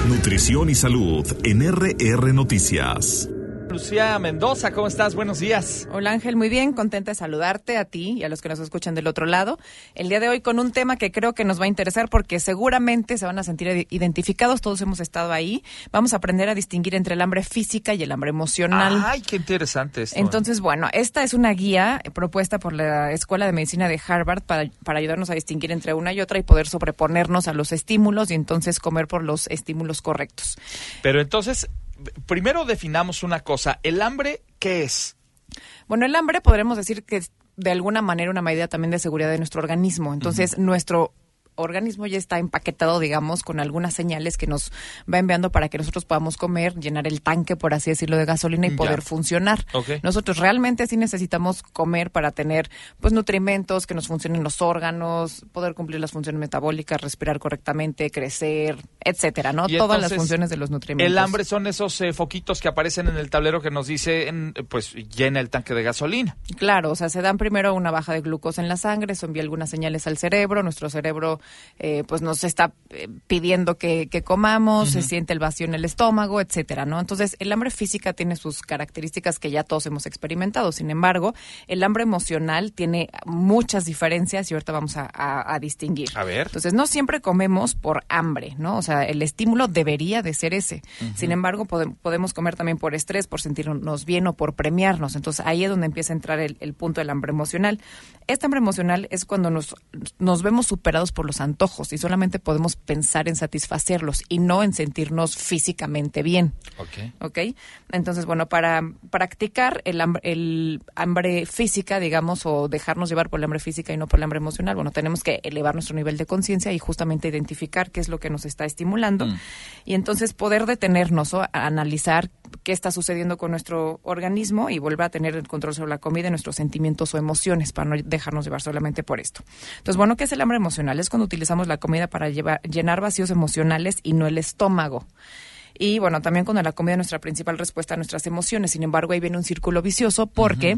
Nutrición y salud en RR Noticias. Lucía Mendoza, ¿cómo estás? Buenos días. Hola Ángel, muy bien, contenta de saludarte a ti y a los que nos escuchan del otro lado. El día de hoy con un tema que creo que nos va a interesar porque seguramente se van a sentir identificados, todos hemos estado ahí. Vamos a aprender a distinguir entre el hambre física y el hambre emocional. Ay, qué interesante esto. Entonces, bueno, esta es una guía propuesta por la Escuela de Medicina de Harvard para ayudarnos a distinguir entre una y otra y poder sobreponernos a los estímulos y entonces comer por los estímulos correctos. Pero entonces, primero definamos una cosa. ¿El hambre qué es? Bueno, el hambre podremos decir que es de alguna manera una medida también de seguridad de nuestro organismo. Entonces, nuestro organismo ya está empaquetado, digamos, con algunas señales que nos va enviando para que nosotros podamos comer, llenar el tanque, por así decirlo, de gasolina y poder funcionar. Okay. Nosotros realmente sí necesitamos comer para tener, pues, nutrimentos, que nos funcionen los órganos, poder cumplir las funciones metabólicas, respirar correctamente, crecer, etcétera, ¿no? Todas las funciones de los nutrimentos. El hambre son esos foquitos que aparecen en el tablero que nos dicen, pues, llena el tanque de gasolina. Claro, o sea, se dan primero una baja de glucosa en la sangre, eso envía algunas señales al cerebro, nuestro cerebro pues nos está pidiendo que comamos, se siente el vacío en el estómago, etcétera, ¿no? Entonces, el hambre física tiene sus características que ya todos hemos experimentado. Sin embargo, el hambre emocional tiene muchas diferencias y ahorita vamos a distinguir. A ver. Entonces, no siempre comemos por hambre, ¿no? O sea, el estímulo debería de ser ese. Sin embargo, podemos comer también por estrés, por sentirnos bien o por premiarnos. Entonces, ahí es donde empieza a entrar el punto del hambre emocional. Este hambre emocional es cuando nos vemos superados por los antojos y solamente podemos pensar en satisfacerlos y no en sentirnos físicamente bien. ¿Ok? Entonces, bueno, para practicar el hambre física, digamos, o dejarnos llevar por el hambre física y no por el hambre emocional, bueno, tenemos que elevar nuestro nivel de conciencia y justamente identificar qué es lo que nos está estimulando y entonces poder detenernos o analizar qué está sucediendo con nuestro organismo y volver a tener el control sobre la comida y nuestros sentimientos o emociones para no dejarnos llevar solamente por esto. Entonces, bueno, ¿qué es el hambre emocional? Es cuando utilizamos la comida para llenar vacíos emocionales y no el estómago. Y bueno, también cuando la comida es nuestra principal respuesta a nuestras emociones. Sin embargo, ahí viene un círculo vicioso porque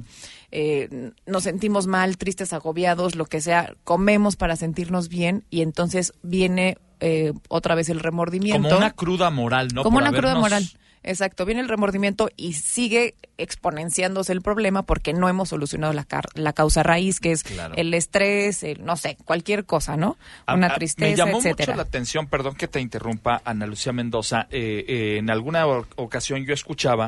nos sentimos mal, tristes, agobiados, lo que sea, comemos para sentirnos bien y entonces viene otra vez el remordimiento. Como una cruda moral, ¿no? Como una cruda moral. Exacto, viene el remordimiento y sigue exponenciándose el problema porque no hemos solucionado la causa raíz, que es el estrés, no sé, cualquier cosa, ¿no? Una tristeza, me llamó etcétera. mucho la atención, perdón que te interrumpa, Ana Lucía Mendoza, en alguna ocasión yo escuchaba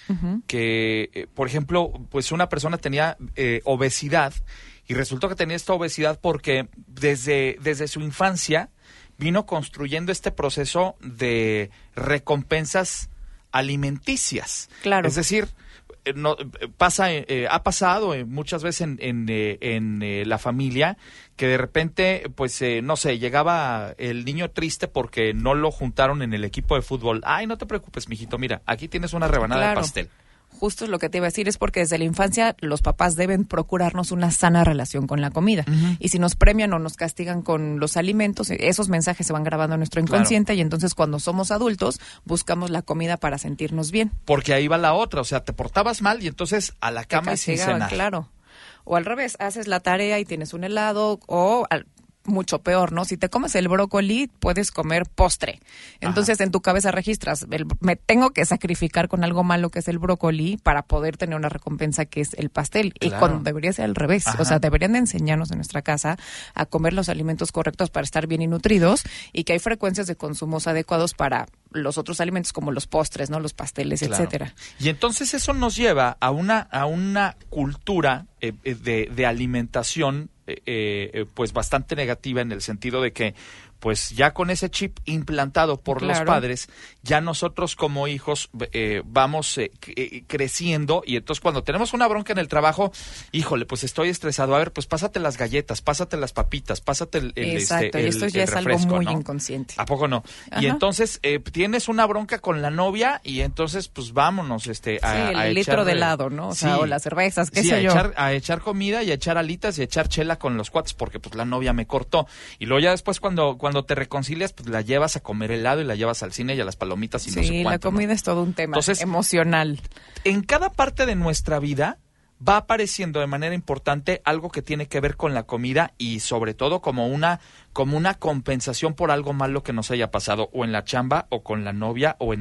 que, por ejemplo, pues una persona tenía obesidad y resultó que tenía esta obesidad porque desde su infancia vino construyendo este proceso de recompensas alimenticias. Claro. Es decir, ha pasado muchas veces en la familia que de repente, pues, no sé, llegaba el niño triste porque no lo juntaron en el equipo de fútbol. Ay, no te preocupes, mijito, mira, aquí tienes una rebanada de pastel. Justo es lo que te iba a decir, es porque desde la infancia los papás deben procurarnos una sana relación con la comida. Y si nos premian o nos castigan con los alimentos, esos mensajes se van grabando en nuestro inconsciente y entonces cuando somos adultos buscamos la comida para sentirnos bien. Porque ahí va la otra, o sea, te portabas mal y entonces a la cama y sin cenar. Claro. O al revés, haces la tarea y tienes un helado o mucho peor, ¿no? Si te comes el brócoli, puedes comer postre. Entonces, en tu cabeza registras, me tengo que sacrificar con algo malo que es el brócoli para poder tener una recompensa que es el pastel. Y cuando debería ser al revés. O sea, deberían de enseñarnos en nuestra casa a comer los alimentos correctos para estar bien y nutridos y que hay frecuencias de consumos adecuados para los otros alimentos como los postres, ¿no? Los pasteles, etcétera. Y entonces eso nos lleva a una cultura de alimentación pues bastante negativa en el sentido de que pues ya con ese chip implantado por los padres, ya nosotros como hijos vamos creciendo y entonces cuando tenemos una bronca en el trabajo, híjole, pues estoy estresado, a ver, pues pásate las galletas, pásate las papitas, pásate el Exacto, y esto ya es refresco, algo muy ¿no? inconsciente. ¿A poco no? Y entonces tienes una bronca con la novia y entonces pues vámonos el litro de helado, ¿no? O sea, o las cervezas, qué sé yo. A echar comida y a echar alitas y a echar chela con los cuates porque pues la novia me cortó. Y luego ya después cuando te reconcilias, pues la llevas a comer helado y la llevas al cine y a las palomitas y no sé cuánto. Sí, la comida es todo un tema emocional. En cada parte de nuestra vida va apareciendo de manera importante algo que tiene que ver con la comida y sobre todo como una compensación por algo malo que nos haya pasado o en la chamba o con la novia o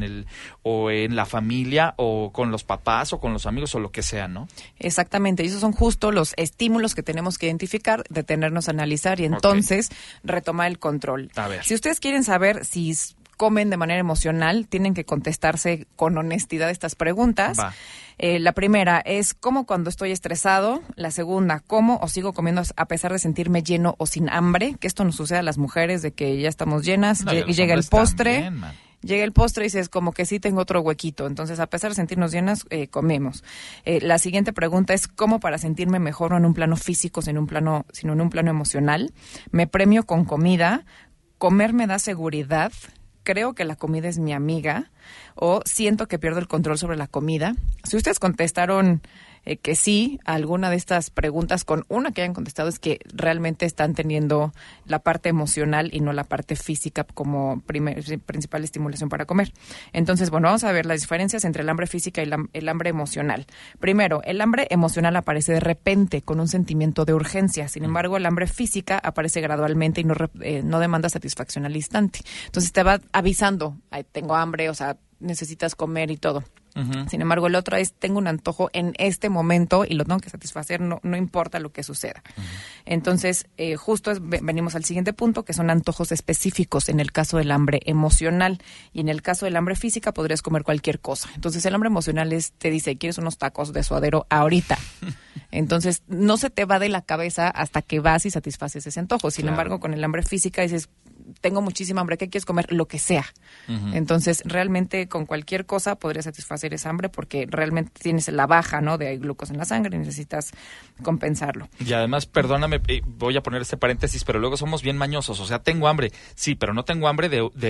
en la familia o con los papás o con los amigos o lo que sea, ¿no? Exactamente, y esos son justo los estímulos que tenemos que identificar, detenernos a analizar y entonces retomar el control. A ver. Si ustedes quieren saber si comen de manera emocional, tienen que contestarse con honestidad estas preguntas. Va. La primera es ¿como cuando estoy estresado? La segunda, ¿como o sigo comiendo a pesar de sentirme lleno o sin hambre? Que esto nos sucede a las mujeres de que ya estamos llenas y llega el postre. También, llega el postre y dices como que sí tengo otro huequito. Entonces, a pesar de sentirnos llenas, comemos. La siguiente pregunta es ¿cómo para sentirme mejor no en un plano físico, sino en un plano emocional? ¿Me premio con comida? ¿Comer me da seguridad? ¿Creo que la comida es mi amiga? ¿O siento que pierdo el control sobre la comida? Si ustedes contestaron que sí a alguna de estas preguntas, con una que hayan contestado es que realmente están teniendo la parte emocional y no la parte física como principal estimulación para comer. Entonces, bueno, vamos a ver las diferencias entre el hambre física y el hambre emocional. Primero, el hambre emocional aparece de repente con un sentimiento de urgencia. Sin embargo, el hambre física aparece gradualmente y no demanda satisfacción al instante. Entonces te va avisando, tengo hambre, o sea, necesitas comer y todo. Uh-huh. Sin embargo, el otro es, tengo un antojo en este momento y lo tengo que satisfacer, no importa lo que suceda. Uh-huh. Entonces, justo venimos al siguiente punto, que son antojos específicos en el caso del hambre emocional. Y en el caso del hambre física podrías comer cualquier cosa. Entonces, el hambre emocional te dice, ¿quieres unos tacos de suadero ahorita? Entonces, no se te va de la cabeza hasta que vas y satisfaces ese antojo. Sin embargo, con el hambre física dices, tengo muchísima hambre, ¿qué quieres comer? Lo que sea. Uh-huh. Entonces, realmente con cualquier cosa podrías satisfacer esa hambre porque realmente tienes la baja, ¿no? De glucosa en la sangre y necesitas compensarlo. Y además, perdóname, voy a poner este paréntesis, pero luego somos bien mañosos. O sea, tengo hambre, sí, pero no tengo hambre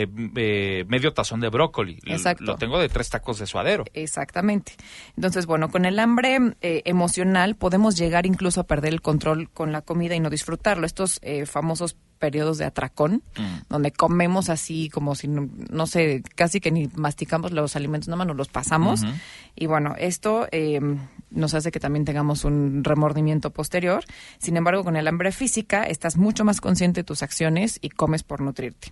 de medio tazón de brócoli. Exacto. Lo tengo de 3 tacos de suadero. Exactamente. Entonces, bueno, con el hambre emocional podemos llegar incluso a perder el control con la comida y no disfrutarlo. Estos famosos periodos de atracón, donde comemos así como si, no sé, casi que ni masticamos los alimentos, nada más nos los pasamos. Uh-huh. Y bueno, esto nos hace que también tengamos un remordimiento posterior. Sin embargo, con el hambre física estás mucho más consciente de tus acciones y comes por nutrirte.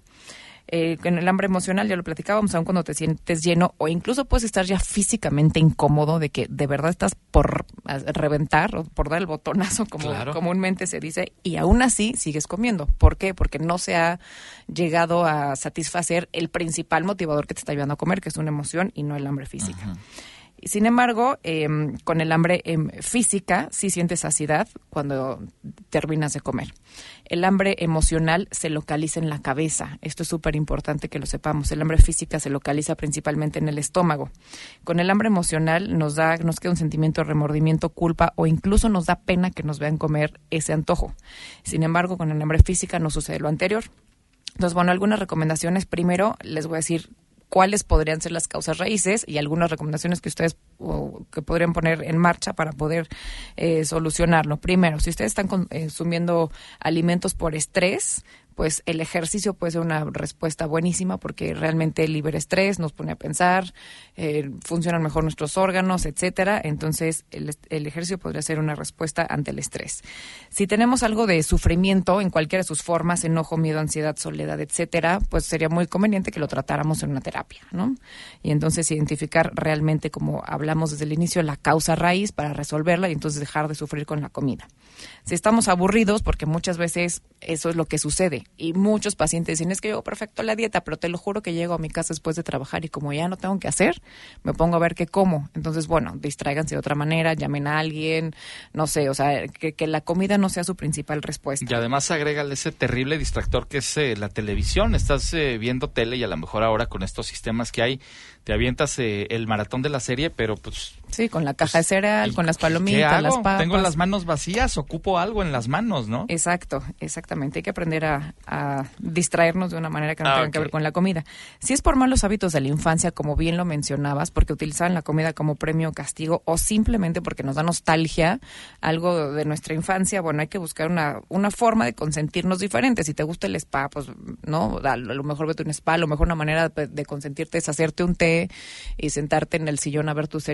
Con el hambre emocional, ya lo platicábamos, aun cuando te sientes lleno o incluso puedes estar ya físicamente incómodo de que de verdad estás por reventar o por dar el botonazo, como comúnmente se dice, y aún así sigues comiendo. ¿Por qué? Porque no se ha llegado a satisfacer el principal motivador que te está ayudando a comer, que es una emoción y no el hambre física. Uh-huh. Sin embargo, con el hambre física sí sientes saciedad cuando terminas de comer. El hambre emocional se localiza en la cabeza. Esto es súper importante que lo sepamos. El hambre física se localiza principalmente en el estómago. Con el hambre emocional nos queda un sentimiento de remordimiento, culpa o incluso nos da pena que nos vean comer ese antojo. Sin embargo, con el hambre física no sucede lo anterior. Entonces, bueno, algunas recomendaciones. Primero, les voy a decir cuáles podrían ser las causas raíces y algunas recomendaciones que ustedes que podrían poner en marcha para poder solucionarlo. Primero, si ustedes están consumiendo alimentos por estrés, pues el ejercicio puede ser una respuesta buenísima porque realmente libera estrés, nos pone a pensar, funcionan mejor nuestros órganos, etcétera. Entonces, el ejercicio podría ser una respuesta ante el estrés. Si tenemos algo de sufrimiento en cualquiera de sus formas, enojo, miedo, ansiedad, soledad, etcétera, pues sería muy conveniente que lo tratáramos en una terapia, ¿no? Y entonces identificar realmente, como hablamos desde el inicio, la causa raíz para resolverla y entonces dejar de sufrir con la comida. Si estamos aburridos, porque muchas veces eso es lo que sucede, y muchos pacientes dicen, es que yo perfecto la dieta, pero te lo juro que llego a mi casa después de trabajar y como ya no tengo que hacer, me pongo a ver qué como. Entonces, bueno, distráiganse de otra manera, llamen a alguien, no sé, o sea, que la comida no sea su principal respuesta. Y además agrégale ese terrible distractor que es la televisión. Estás viendo tele y a lo mejor ahora con estos sistemas que hay, te avientas el maratón de la serie, pero pues... Sí, con la caja de cereal, con las palomitas, las papas. Tengo las manos vacías, ocupo algo en las manos, ¿no? Exacto, exactamente. Hay que aprender a distraernos de una manera que no tenga que ver con la comida. Si es por malos hábitos de la infancia, como bien lo mencionabas, porque utilizaban la comida como premio o castigo, o simplemente porque nos da nostalgia algo de nuestra infancia, bueno, hay que buscar una forma de consentirnos diferente. Si te gusta el spa, pues, ¿no? A lo mejor vete a un spa, a lo mejor una manera de consentirte es hacerte un té y sentarte en el sillón a ver tu serie favorita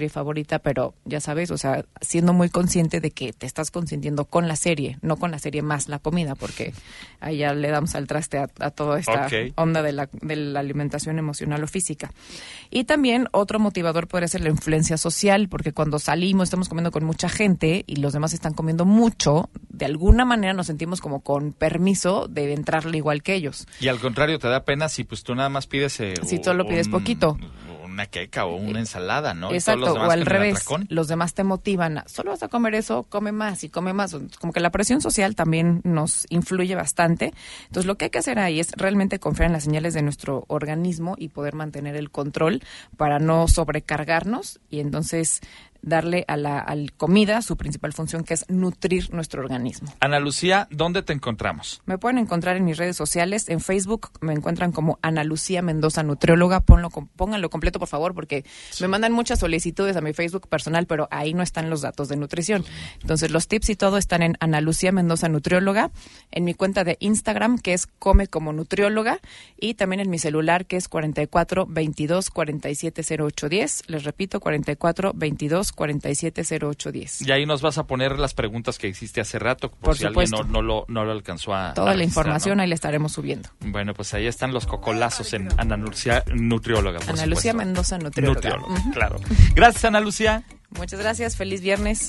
bonita, pero ya sabes, o sea, siendo muy consciente de que te estás consintiendo con la serie, no con la serie más la comida, porque ahí ya le damos al traste a toda esta onda de la alimentación emocional o física. Y también otro motivador podría ser la influencia social, porque cuando salimos estamos comiendo con mucha gente y los demás están comiendo mucho, de alguna manera nos sentimos como con permiso de entrarle igual que ellos. Y al contrario, te da pena si pues tú nada más pides... si solo pides poquito. Una queca o una ensalada, ¿no? Exacto, o al revés, los demás te motivan, solo vas a comer eso, come más y come más. Como que la presión social también nos influye bastante. Entonces, lo que hay que hacer ahí es realmente confiar en las señales de nuestro organismo y poder mantener el control para no sobrecargarnos y entonces darle a la comida su principal función, que es nutrir nuestro organismo. Ana Lucía, ¿dónde te encontramos? Me pueden encontrar en mis redes sociales. En Facebook me encuentran como Ana Lucía Mendoza Nutrióloga. Pónganlo completo, por favor, porque me mandan muchas solicitudes a mi Facebook personal, pero ahí no están los datos de nutrición. Entonces, los tips y todo están en Ana Lucía Mendoza Nutrióloga, en mi cuenta de Instagram, que es Come Como Nutrióloga, y también en mi celular, que es 44 22 47 0810. Les repito, 44 22 47 0810. Y ahí nos vas a poner las preguntas que hiciste hace rato, por si supuesto. Alguien no lo alcanzó a... Toda la registrar, información, ¿no? Ahí le estaremos subiendo. Bueno, pues ahí están los cocolazos en Ana Lucía Nutrióloga. Ana Lucía Mendoza Nutrióloga. Claro. Gracias, Ana Lucía. Muchas gracias, feliz viernes.